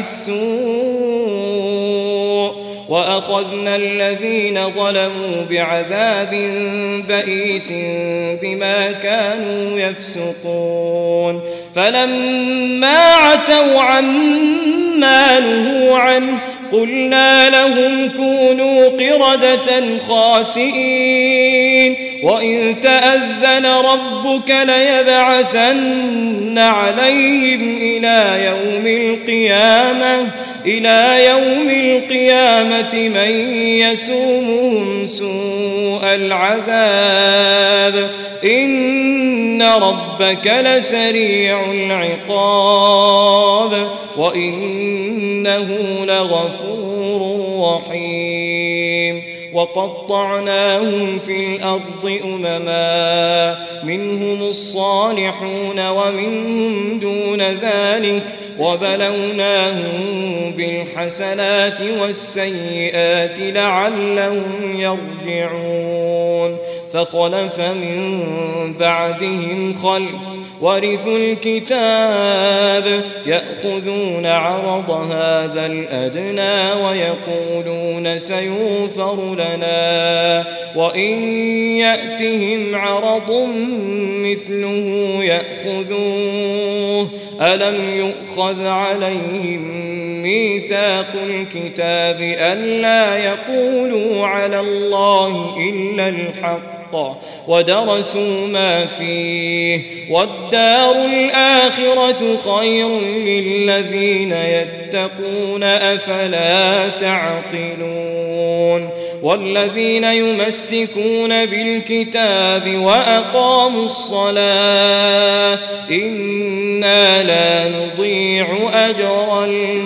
السوء وأخذنا الذين ظلموا بعذاب بئيس بما كانوا يفسقون فلما عتوا عما نهوا عنه قلنا لهم كونوا قردة خاسئين وإن تأذن ربك ليبعثن عليهم إلى يوم القيامة إلى يوم القيامة من يسومهم سوء العذاب إن ربك لسريع العقاب وإنه لغفور رحيم وقطعناهم في الأرض أمما منهم الصالحون ومنهم دون ذلك وبلوناهم بالحسنات والسيئات لعلهم يرجعون فخلف من بعدهم خلف ورثوا الكتاب يأخذون عرض هذا الأدنى ويقولون سيغفر لنا وإن يأتهم عرض مثله يأخذوه ألم يؤخذ عليهم ميثاق الكتاب ألا يقولوا على الله إلا الحق ودرسوا ما فيه والدار الآخرة خير للذين يتقون أفلا تعقلون والذين يمسكون بالكتاب وأقاموا الصلاة إنا لا نضيع أجر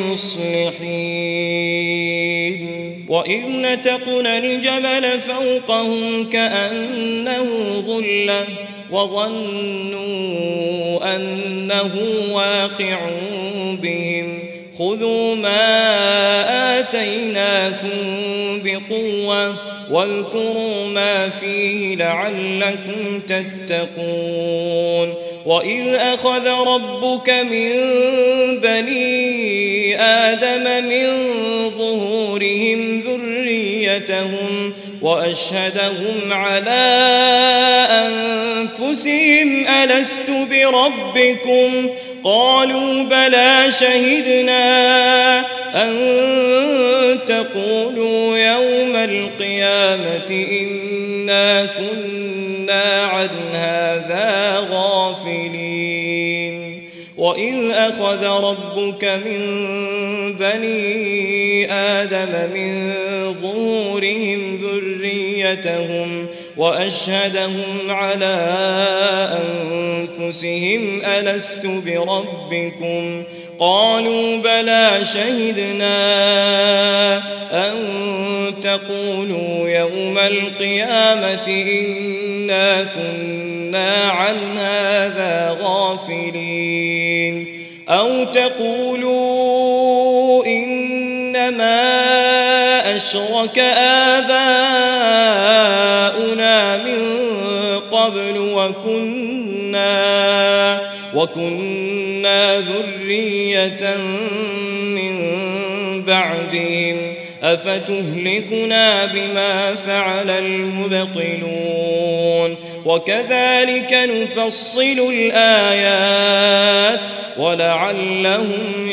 المصلحين وإذ نتقنا الجبل فوقهم كأنه ظلة وظنوا أنه واقع بهم خذوا ما آتيناكم بقوة واذكروا ما فيه لعلكم تتقون وإذ أخذ ربك من بني آدم من ظهورهم ذريتهم وأشهدهم على أنفسهم ألست بربكم قالوا بلى شهدنا أن تقولوا يوم القيامة إنا كنا عن هذا غافلين وإذ أخذ ربك من بني آدم من ظهورهم ذريتهم وأشهدهم على أنفسهم ألست بربكم قالوا بلى شهدنا أن تقولوا يوم القيامة إنا كنا عن هذا غافلين أو تقولوا إنما أشرك آباؤنا من قبل وكنا وكنا ذرية من بعدهم أفتهلكنا بما فعل المبطلون وكذلك نفصل الآيات ولعلهم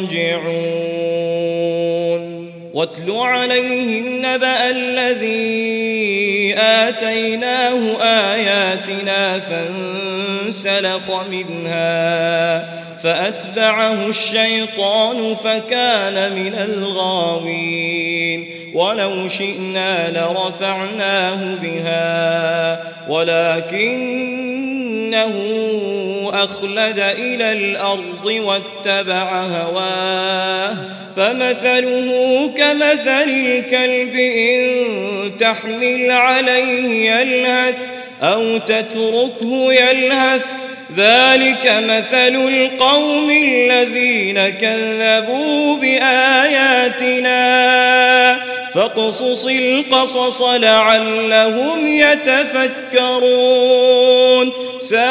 يرجعون واتل عليهم نبأ الذي آتيناه آياتنا فانسلخ منها فأتبعه الشيطان فكان من الغاوين ولو شئنا لرفعناه بها ولكنه أخلد إلى الأرض واتبع هواه فمثله كمثل الكلب إن تحمل عليه يلهث أو تتركه يلهث ذلك مثل القوم الذين كذبوا بآياتنا فاقصص القصص لعلهم يتفكرون ساء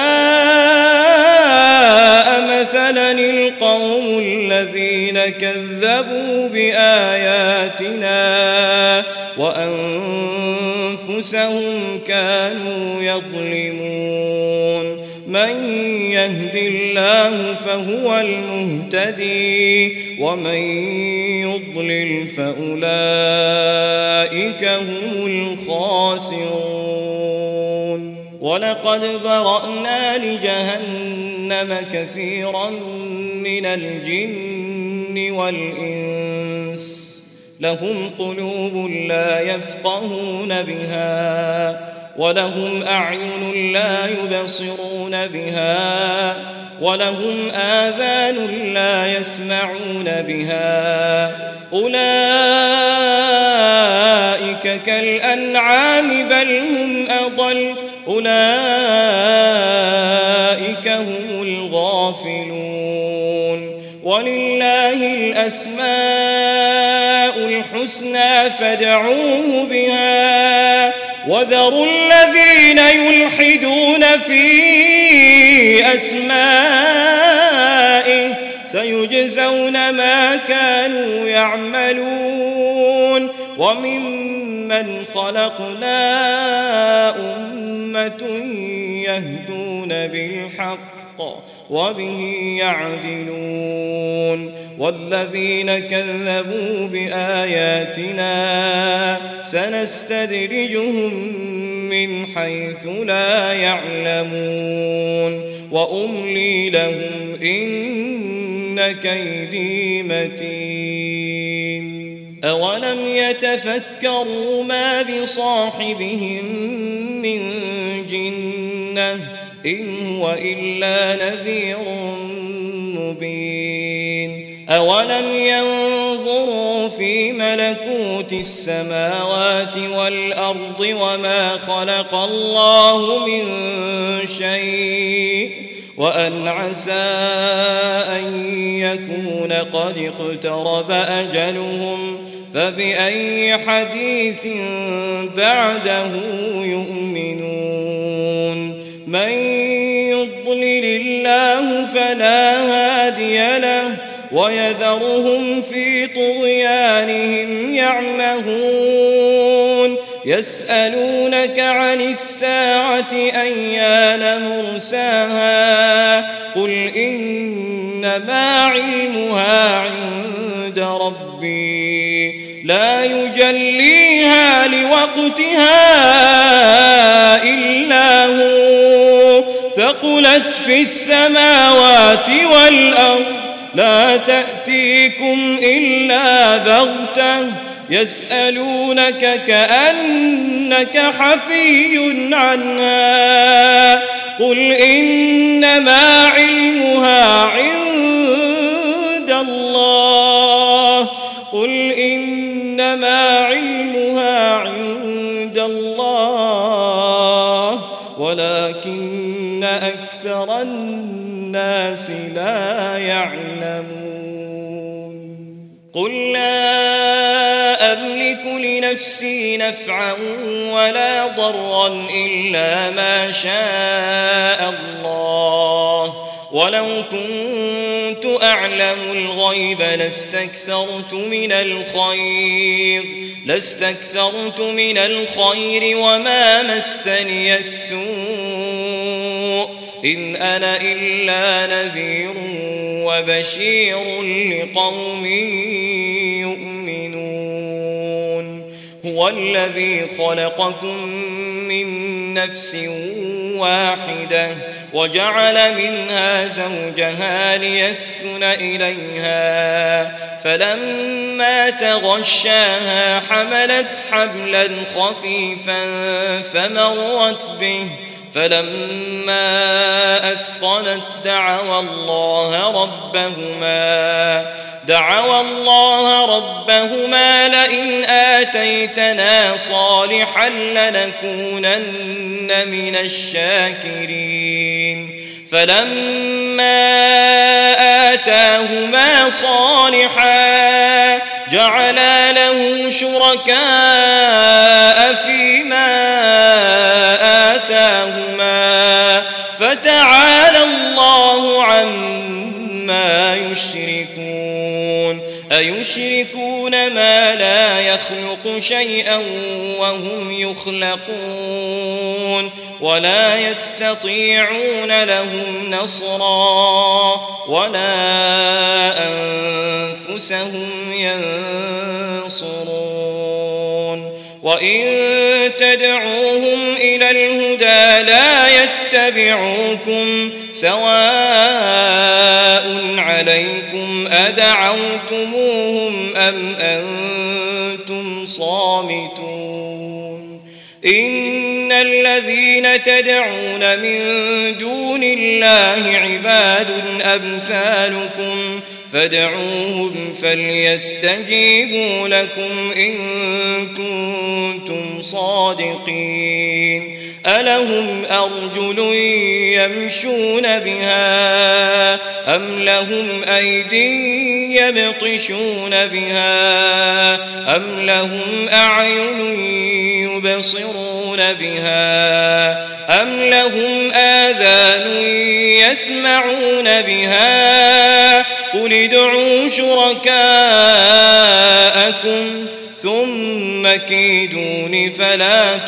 مثلا القوم الذين كذبوا بآياتنا وأنفسهم كانوا يظلمون من يهد الله فهو المهتدي ومن يضلل فأولئك هم الخاسرون ولقد ذرأنا لجهنم كثيرا من الجن والإنس لهم قلوب لا يفقهون بها ولهم أعين لا يبصرون بها ولهم آذان لا يسمعون بها أولئك كالأنعام بل هم أضل أولئك هم الغافلون ولله الأسماء الحسنى فادعوه بها وذروا الذين يلحدون في أسمائه سيجزون ما كانوا يعملون وممن خلقنا أمة يهدون بالحق وبه يعدلون والذين كذبوا بآياتنا سنستدرجهم من حيث لا يعلمون وأملي لهم إن كيدي متين أولم يتفكروا ما بصاحبهم من جنة إن هو إلا نذير مبين أولم ينظروا في ملكوت السماوات والأرض وما خلق الله من شيء وأن عسى أن يكون قد اقترب أجلهم فبأي حديث بعده يؤمنون من يضلل الله فلا هادي له ويذرهم في طغيانهم يعمهون يسألونك عن الساعة أيان مرساها قل إنما علمها عند ربي لا يجليها لوقتها إلا هو ثقلت في السماوات والأرض لا تأتيكم إلا بغتة يسألونك كأن إنك حفي عنها قل إنما علمها عند الله قل إنما علمها عند الله ولكن أكثر الناس لا يعلمون قل لا أملك لنفسي نفعا ولا ضرا إلا ما شاء الله ولو كنت أعلم الغيب لاستكثرت من الخير لاستكثرت من الخير وما مسني السوء إن أنا إلا نذير وبشير لقوم يؤمنون هو الذي خلقكم من نفس واحدة وجعل منها زوجها ليسكن إليها فلما تغشاها حملت حملا خفيفا فمرت به فلما أثقلت دعوا الله ربهما دعوا الله ربهما لئن آتيتنا صالحا لنكونن من الشاكرين فلما آتاهما صالحا جعلا له شركاء فيما آتاهما فتعالى الله عما يشركون أيشركون ما لا يخلق شيئا وهم يخلقون ولا يستطيعون لهم نصرا ولا أنفسهم ينصرون وإن تدعوهم إلى الهدى لا يتبعوكم سواء عليكم أدعوتموهم أم أنتم صامتون إن الذين تدعون من دون الله عباد أمثالكم فادعوهم فليستجيبوا لكم إن كنتم صادقين ألهم أرجل يمشون بها أم لهم أيدي يبطشون بها أم لهم أعين يبصرون بها أم لهم آذان يسمعون بها قل ادعوا شركاءكم ثم كيدون فلا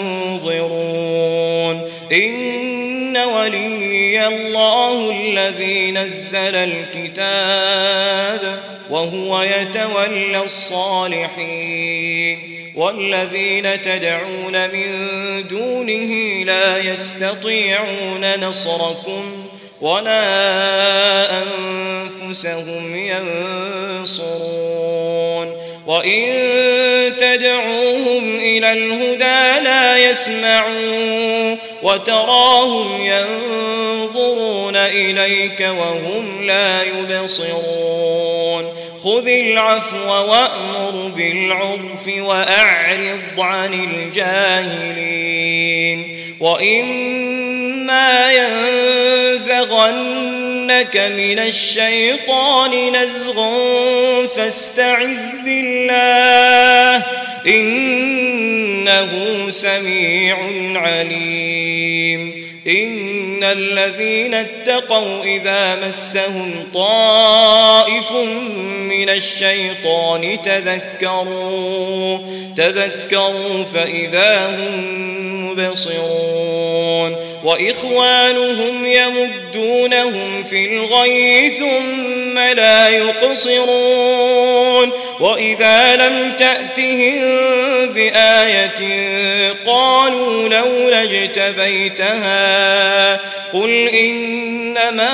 تنظرون إن ولي الله الذي نزل الكتاب وهو يتولى الصالحين والذين تدعون من دونه لا يستطيعون نصركم ولا أنفسهم ينصرون وإن تدعوهم إلى الهدى لا يسمعون وتراهم ينظرون إليك وهم لا يبصرون خذ العفو وأمر بالعرف وأعرض عن الجاهلين وإما ينزغنك من الشيطان نزغ فاستعذ بالله إنه سميع عليم إن الذين اتقوا إذا مسهم طائف من الشيطان تذكروا تذكروا فإذا هم مبصرون وإخوانهم يمدونهم في الغي ثم لا يقصرون وإذا لم تأتهم بآية قالوا لولا اجتبيتها قل إنما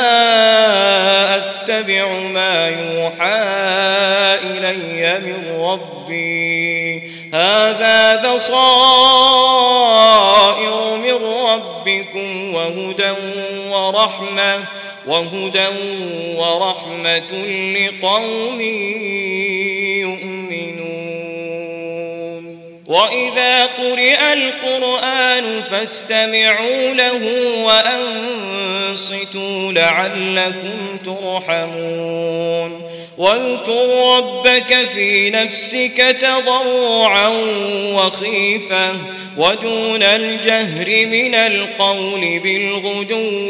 أتبع ما يوحى إلي من ربي هذا بصائر من ربكم وهدى ورحمة وهدى ورحمة لقوم يؤمنون. وإذا قرئ القرآن فاستمعوا له وأنصتوا لعلكم ترحمون. واذكر ربك في نفسك تضرعا وخيفة ودون الجهر من القول بالغدو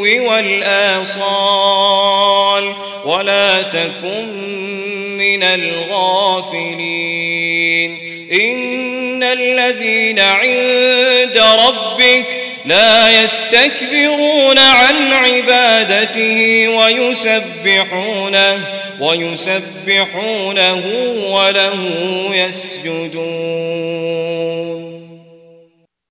والآصال ولا تكن من الغافلين. إن الذين عند ربك لا يستكبرون عن عبادته ويسبحونه ويسبحونه وله يسجدون.